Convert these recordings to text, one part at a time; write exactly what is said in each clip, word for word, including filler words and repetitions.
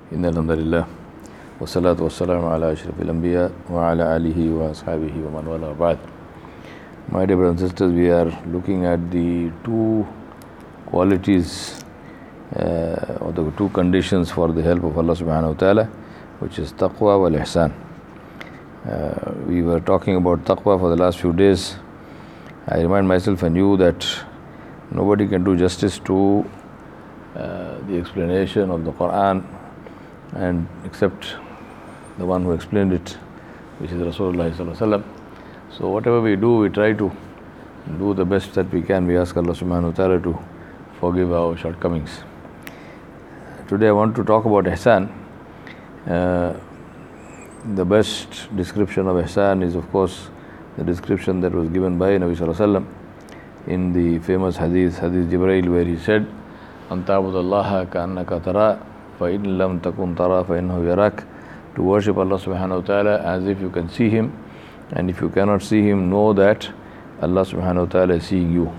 إن الحمد لله والصلاة والسلام على أشرف الأنبياء وعلى آله وأصحابه ومن والاه بعد. My dear brothers and sisters, we are looking at the two qualities uh, or the two conditions for the help of Allah subhanahu wa ta'ala, which is taqwa wal ihsan. Uh, we were talking about taqwa for the last few days. I remind myself and you that nobody can do justice to uh, the explanation of the Quran and except the one who explained it, which is Rasulullah sallallahu alaihi wasallam. So whatever we do, we try to do the best that we can. We ask Allah subhanahu wa ta'ala to forgive our shortcomings. Today I want to talk about ihsan. Uh, the best description of ihsan is of course the description that was given by Nabi sallallahu alaihi wasallam in the famous hadith, Hadith Jibreel, where he said, Anta abudallaha ka'annaka tara, fa in lam takun tara fa innahu yarak. To worship Allah subhanahu wa ta'ala as if you can see Him, and if you cannot see Him, know that Allah subhanahu wa ta'ala is seeing you.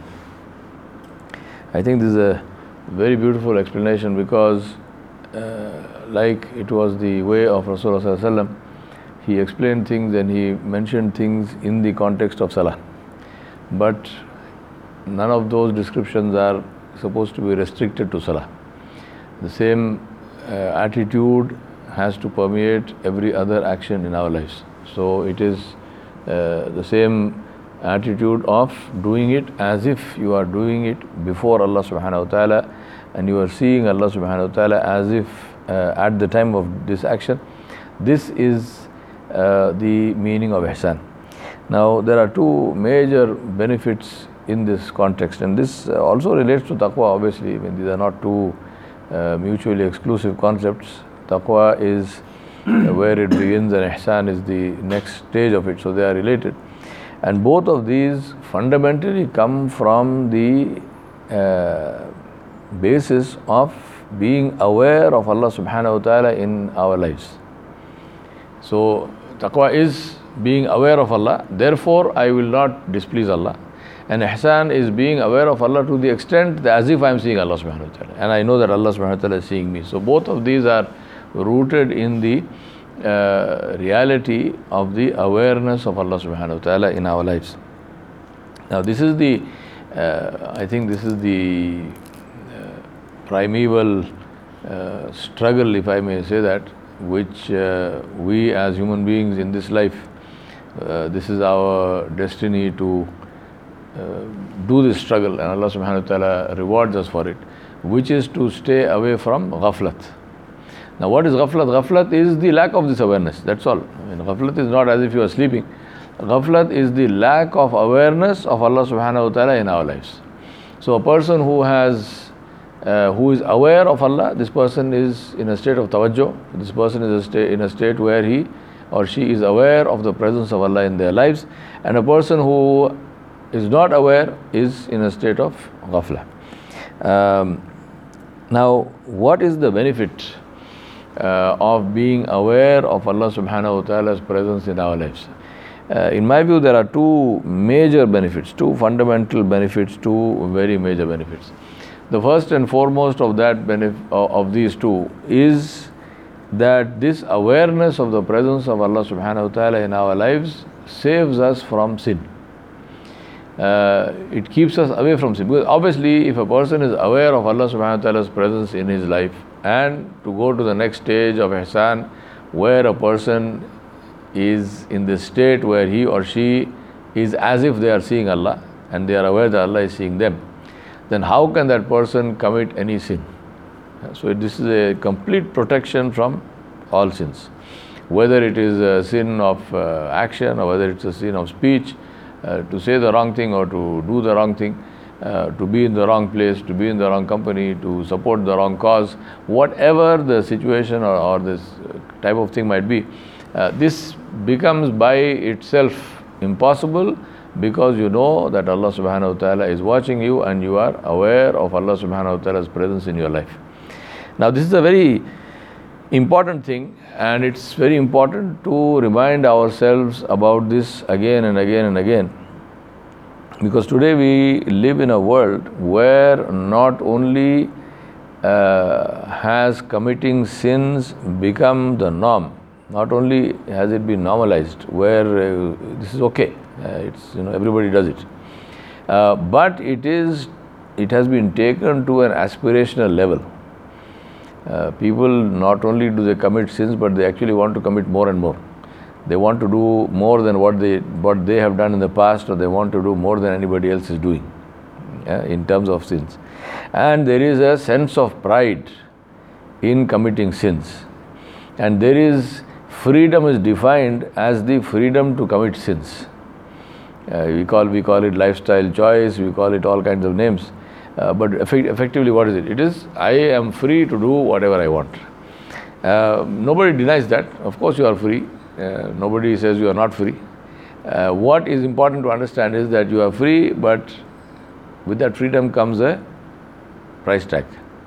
I think this is a very beautiful explanation because uh, like it was the way of Rasulullah sallallahu alaihi wasallam, he explained things and he mentioned things in the context of salah. But none of those descriptions are supposed to be restricted to salah. The same uh, attitude has to permeate every other action in our lives. So it is uh, the same attitude of doing it as if you are doing it before Allah subhanahu wa ta'ala, and you are seeing Allah subhanahu wa ta'ala as if uh, at the time of this action. This is uh, the meaning of ihsan. Now there are two major benefits in this context, and this also relates to taqwa obviously. I mean, these are not two uh, mutually exclusive concepts. Taqwa is where it begins and ihsan is the next stage of it, so they are related. And both of these fundamentally come from the uh, basis of being aware of Allah subhanahu wa ta'ala in our lives. So taqwa is being aware of Allah, therefore I will not displease Allah. And ihsan is being aware of Allah to the extent that as if I am seeing Allah subhanahu wa ta'ala, and I know that Allah subhanahu wa ta'ala is seeing me. So both of these are rooted in the uh, reality of the awareness of Allah subhanahu wa ta'ala in our lives. Now this is the, uh, I think this is the uh, primeval uh, struggle, if I may say that, which uh, we as human beings in this life, uh, this is our destiny to uh, do this struggle, and Allah subhanahu wa ta'ala rewards us for it, which is to stay away from ghaflat. Now what is ghaflat? Ghaflat is the lack of this awareness, that's all. I mean, ghaflat is not as if you are sleeping. Ghaflat is the lack of awareness of Allah subhanahu wa ta'ala in our lives. So a person who has Uh, who is aware of Allah, this person is in a state of tawajjuh. This person is a sta- in a state where he or she is aware of the presence of Allah in their lives. And a person who is not aware is in a state of ghafla. Um, now, what is the benefit uh, of being aware of Allah subhanahu wa ta'ala's presence in our lives? Uh, in my view, there are two major benefits, two fundamental benefits, two very major benefits. The first and foremost of that benefit of these two is that this awareness of the presence of Allah subhanahu wa ta'ala in our lives saves us from sin. Uh, it keeps us away from sin. Because obviously if a person is aware of Allah subhanahu wa ta'ala's presence in his life, and to go to the next stage of ihsan, where a person is in the state where he or she is as if they are seeing Allah and they are aware that Allah is seeing them, then how can that person commit any sin? So this is a complete protection from all sins. Whether it is a sin of uh, action or whether it's a sin of speech, uh, to say the wrong thing or to do the wrong thing, uh, to be in the wrong place, to be in the wrong company, to support the wrong cause, whatever the situation or, or this type of thing might be, uh, this becomes by itself impossible, because you know that Allah subhanahu wa ta'ala is watching you and you are aware of Allah subhanahu wa ta'ala's presence in your life. Now this is a very important thing, and it's very important to remind ourselves about this again and again and again, because today we live in a world where not only uh, has committing sins become the norm. Not only has it been normalized, where uh, this is okay, uh, it's, you know, everybody does it, uh, but it is it has been taken to an aspirational level. Uh, people not only do they commit sins, but they actually want to commit more and more. They want to do more than what they what they have done in the past, or they want to do more than anybody else is doing, uh, in terms of sins. And there is a sense of pride in committing sins, and there is freedom is defined as the freedom to commit sins. Uh, we call we call it lifestyle choice. We call it all kinds of names. Uh, but effect, effectively, what is it? It is, I am free to do whatever I want. Uh, nobody denies that. Of course, you are free. Uh, nobody says you are not free. Uh, what is important to understand is that you are free, but with that freedom comes a price tag.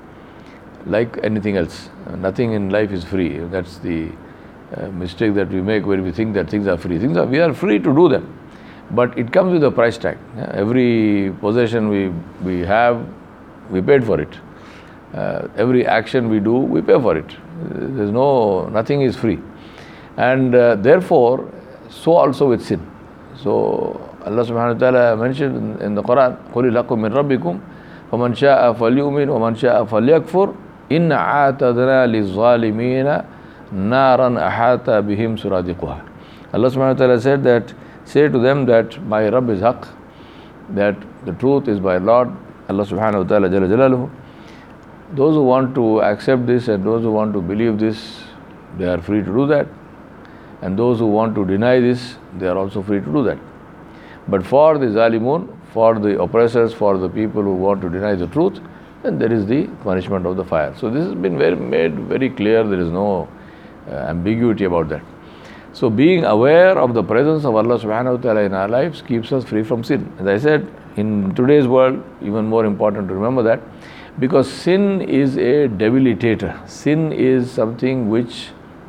Like anything else, uh, nothing in life is free. That's the uh, mistake that we make, where we think that things are free. Things are, we are free to do them, but it comes with a price tag. Uh, every possession we we have, we paid for it. Uh, every action we do, we pay for it. There's no, nothing is free. And uh, therefore, so also with sin. So Allah subhanahu wa ta'ala mentioned in the Quran, قُلِ لَكُمْ مِنْ رَبِّكُمْ فَمَنْ شَاءَ فَلْيُؤْمِنْ وَمَنْ شَاءَ فَلْيَكْفُرْ إِنَّ عَاتَدْنَا لِلظَّالِمِينَ نَارًا أَحَاطَ بِهِمْ سُرَادِقُهَا. Allah subhanahu wa ta'ala said that, say to them that my Rabb is haqq, that the truth is by Lord, Allah subhanahu wa ta'ala jalla jalaluhu. Those who want to accept this and those who want to believe this, they are free to do that. And those who want to deny this, they are also free to do that. But for the zalimun, for the oppressors, for the people who want to deny the truth, then there is the punishment of the fire. So this has been very, made very clear. There is no uh, ambiguity about that. So being aware of the presence of Allah subhanahu wa ta'ala in our lives keeps us free from sin. As I said, in today's world, even more important to remember that, because sin is a debilitator. Sin is something which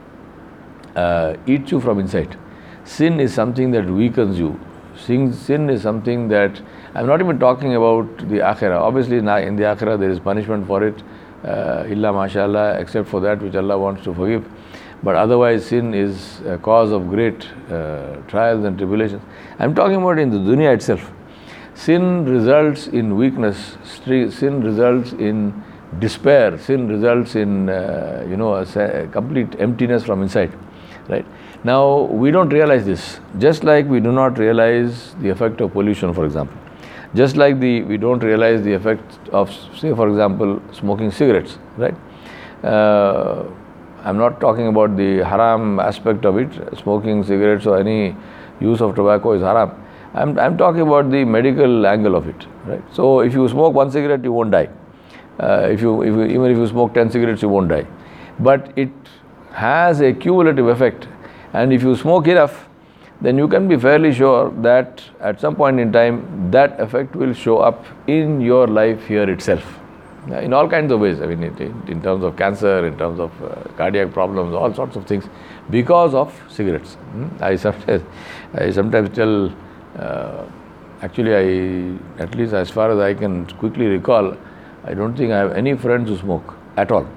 uh, eats you from inside. Sin is something that weakens you. Sin, sin is something that, I'm not even talking about the akhirah. Obviously in the akhirah there is punishment for it, uh, illa mashallah, except for that which Allah wants to forgive. But otherwise sin is a cause of great uh, trials and tribulations. I'm talking about in the dunya itself. Sin results in weakness, sin results in despair, sin results in uh, you know, a, a complete emptiness from inside. Right? Now, we don't realize this, just like we do not realize the effect of pollution, for example. Just like the we don't realize the effect of, say, for example, smoking cigarettes, right? Uh, I'm not talking about the haram aspect of it. Smoking cigarettes or any use of tobacco is haram. I'm, I'm talking about the medical angle of it, right? So if you smoke one cigarette, you won't die. Uh, if you, if you, even if you smoke ten cigarettes, you won't die. But it has a cumulative effect. And if you smoke enough, then you can be fairly sure that at some point in time, that effect will show up in your life here itself. In all kinds of ways. I mean, it, in terms of cancer, in terms of uh, cardiac problems, all sorts of things, because of cigarettes. Hmm? I sometimes, I sometimes tell, uh, actually, I, at least as far as I can quickly recall, I don't think I have any friends who smoke at all.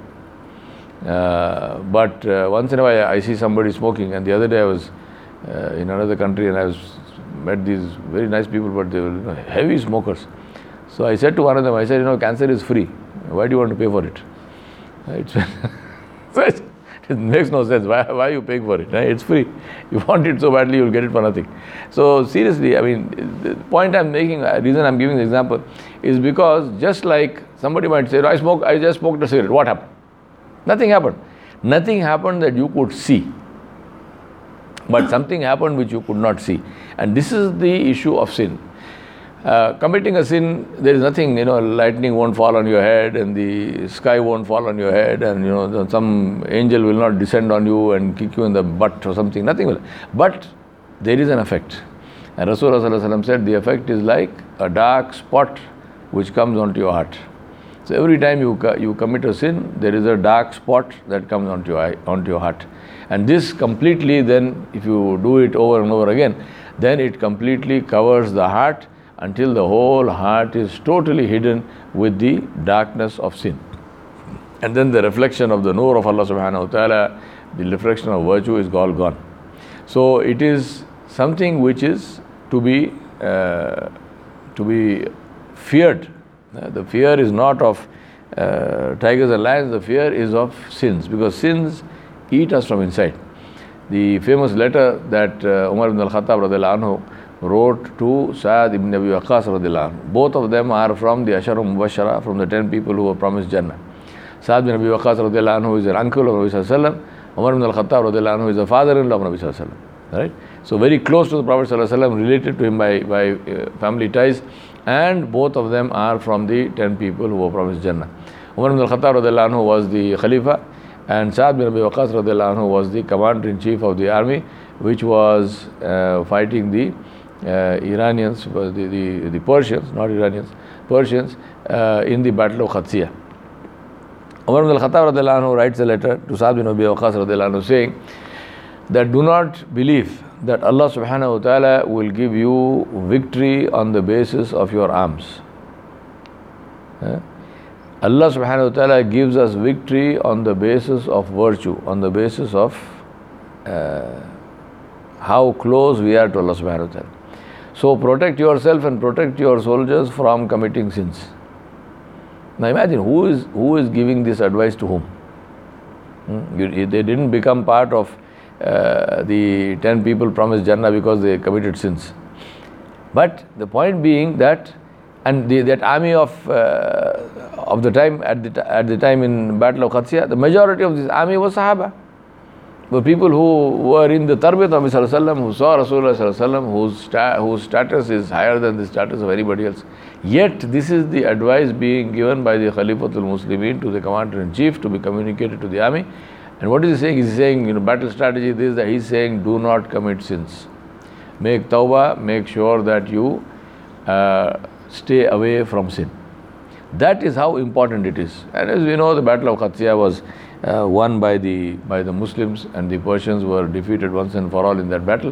Uh, but uh, once in a while I see somebody smoking, and the other day I was uh, in another country and I was met these very nice people, but they were, you know, heavy smokers. So I said to one of them, I said, you know, cancer is free. Why do you want to pay for it? It's so it, it makes no sense. Why, why are you paying for it? It's free. You want it so badly, you'll get it for nothing. So seriously, I mean, the point I'm making, the reason I'm giving the example is because just like somebody might say, I smoke, I just smoked a cigarette. What happened? Nothing happened. Nothing happened that you could see. But something happened which you could not see. And this is the issue of sin. Uh, committing a sin, there is nothing, you know, lightning won't fall on your head and the sky won't fall on your head and, you know, some angel will not descend on you and kick you in the butt or something. Nothing will. But there is an effect. And Rasulullah said the effect is like a dark spot which comes onto your heart. So every time you you commit a sin, there is a dark spot that comes onto your eye, onto your heart. And this completely then, if you do it over and over again, then it completely covers the heart until the whole heart is totally hidden with the darkness of sin. And then the reflection of the nur of Allah subhanahu wa ta'ala, the reflection of virtue is all gone. So it is something which is to be uh, to be feared. Uh, the fear is not of uh, tigers and lions, the fear is of sins, because sins eat us from inside. The famous letter that uh, Umar ibn al-Khattab radiallahu anhu wrote to Sa'ad ibn Abi Waqqas radiallahu anhu. Both of them are from the Ashara Mubashara, from the ten people who were promised Jannah. Sa'ad ibn Abi Waqqas radiallahu anhu is an uncle of Nabi sallallahu alaihi wasallam. Umar ibn al-Khattab radiallahu anhu is a father-in-law of Nabi sallallahu alaihi wasallam. Right? So very close to the Prophet sallallahu alaihi wasallam, related to him by, by uh, family ties, and both of them are from the ten people who were promised Jannah. Umar ibn al-Khattab radiallahu anhu was the Khalifa, and Sa'ad bin Abi Waqqas radiallahu anhu was the commander-in-chief of the army, which was uh, fighting the uh, Iranians, the, the, the Persians, not Iranians, Persians, uh, in the Battle of Khatsiyah. Umar ibn al-Khattab radiallahu anhu writes a letter to Sa'ad bin Abi Waqqas radiallahu anhu saying that do not believe that Allah subhanahu wa ta'ala will give you victory on the basis of your arms. Uh, Allah subhanahu wa ta'ala gives us victory on the basis of virtue, on the basis of uh, how close we are to Allah subhanahu wa ta'ala. So protect yourself and protect your soldiers from committing sins. Now imagine, who is who is giving this advice to whom? Hmm? You, they didn't become part of uh, the ten people promised Jannah because they committed sins. But the point being that, and the, that army of uh, of the time at the at the time in Battle of Khatsiyah, the majority of this army was Sahaba. Were people who were in the Tarbiyat of Rasulullah, who saw Rasulullah, whose sta- whose status is higher than the status of anybody else. Yet this is the advice being given by the Khalifatul Muslimin to the commander-in-chief to be communicated to the army. And what is he saying? He's saying, you know, battle strategy this, that he's saying, do not commit sins. Make tawbah, make sure that you uh, stay away from sin. That is how important it is. And as we know, the Battle of Khatsiyah was uh, won by the by the Muslims, and the Persians were defeated once and for all in that battle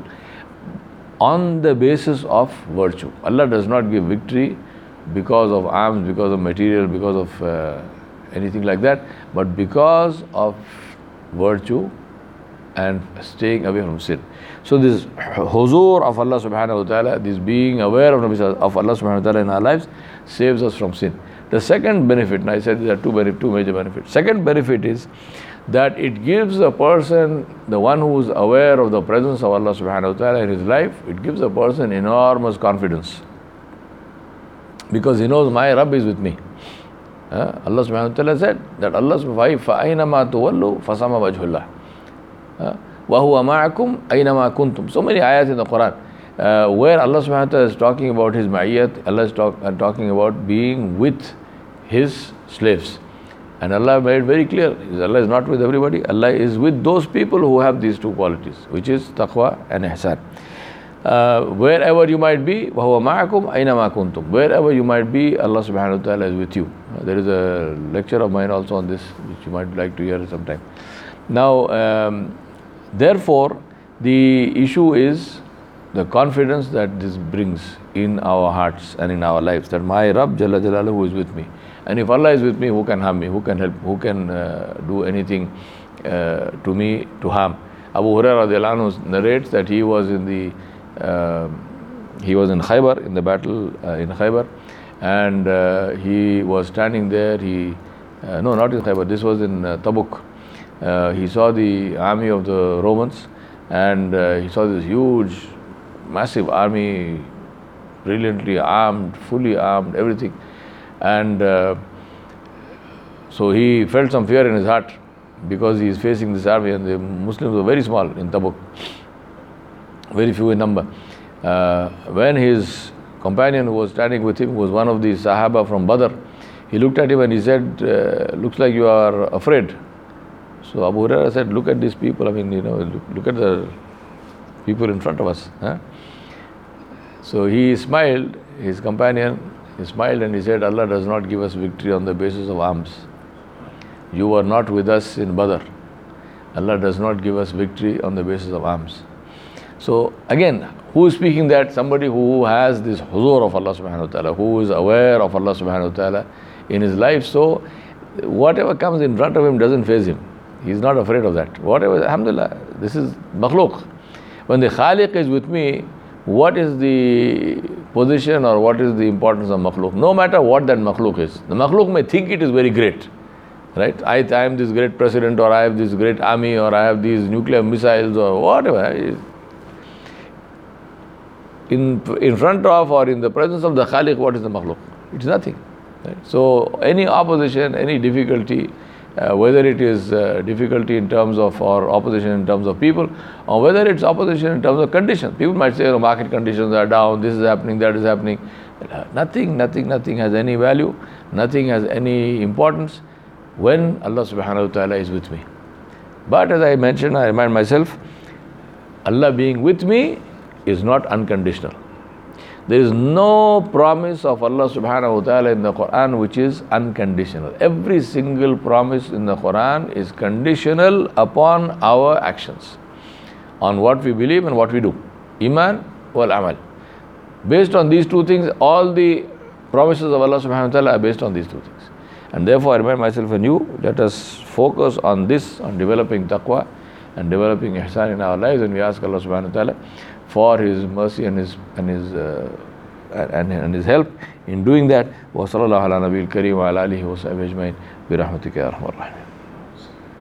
on the basis of virtue. Allah does not give victory because of arms, because of material, because of uh, anything like that, but because of virtue and staying away from sin. So this huzur of Allah subhanahu wa ta'ala, this being aware of, of Allah subhanahu wa ta'ala in our lives, saves us from sin. The second benefit, and I said there are two, benefit, two major benefits. Second benefit is that it gives a person, the one who is aware of the presence of Allah subhanahu wa ta'ala in his life, it gives a person enormous confidence. Because he knows, my Rabb is with me. Uh, Allah subhanahu wa ta'ala said that Allah subhanahu wa ta'ala, فَأَيْنَمَا تُوَلُّوا فَسَمَ وَجْهُ اللَّهِ وَهُوَ مَعَكُمْ أَيْنَمَا كُنْتُمْ. So many ayats in the Quran uh, where Allah subhanahu wa ta'ala is talking about His ma'iyyat, Allah is talk, uh, talking about being with His slaves. And Allah made it very clear, Allah is not with everybody, Allah is with those people who have these two qualities, which is taqwa and ihsan. Uh, wherever you might be, وَهُوَ مَعَكُمْ أَيْنَمَا كُنْتُمْ. Wherever you might be, Allah subhanahu wa ta'ala is with you. Uh, there is a lecture of mine also on this, which you might like to hear sometime. Now, um, therefore, the issue is the confidence that this brings in our hearts and in our lives, that my Rabb Jalla Jalaluhu is with me. And if Allah is with me, who can harm me? Who can help? Who can uh, do anything uh, to me to harm? Abu Hurairah radiallahu anhu narrates that he was in the uh, he was in Khaybar, in the battle uh, in Khaybar, and uh, he was standing there. He uh, no, not in Khaybar. This was in uh, Tabuk. Uh, he saw the army of the Romans, and uh, he saw this huge, massive army, brilliantly armed, fully armed, everything. And uh, so he felt some fear in his heart because he is facing this army, and the Muslims were very small in Tabuk, very few in number. Uh, when his companion who was standing with him was one of the Sahaba from Badr, he looked at him and he said, uh, looks like you are afraid. So Abu Hurairah said, look at these people, I mean, you know, look, look at the people in front of us. Huh? So he smiled, his companion, he smiled and he said, Allah does not give us victory on the basis of arms. You were not with us in Badr. Allah does not give us victory on the basis of arms. So again, who is speaking that? Somebody who has this huzur of Allah subhanahu wa ta'ala, who is aware of Allah subhanahu wa ta'ala in his life. So whatever comes in front of him doesn't faze him. He's not afraid of that. Whatever, alhamdulillah, this is makhluk. When the Khaliq is with me, what is the position or what is the importance of makhluk? No matter what that makhluk is. The makhluk may think it is very great. Right? I, I am this great president, or I have this great army, or I have these nuclear missiles, or whatever. In, in front of or in the presence of the Khaliq, what is the makhluk? It's nothing. Right? So any opposition, any difficulty, uh, whether it is uh, difficulty in terms of, or opposition in terms of people, or whether it's opposition in terms of conditions. People might say, oh, market conditions are down, this is happening, that is happening. Uh, nothing, nothing, nothing has any value, nothing has any importance when Allah subhanahu wa ta'ala is with me. But as I mentioned, I remind myself, Allah being with me is not unconditional. There is no promise of Allah subhanahu wa ta'ala in the Quran which is unconditional. Every single promise in the Quran is conditional upon our actions, on what we believe and what we do. Iman wal amal. Based on these two things, all the promises of Allah subhanahu wa ta'ala are based on these two things. And therefore, I remind myself and you, let us focus on this, on developing taqwa and developing ihsan in our lives, and we ask Allah subhanahu wa ta'ala for His mercy and His and His uh, and, and His help in doing that. Wa sallallahu ala nabiyil kareem wa ala alihi wa sahbihi ajma'in bi rahmatika ya arhamar rahimin.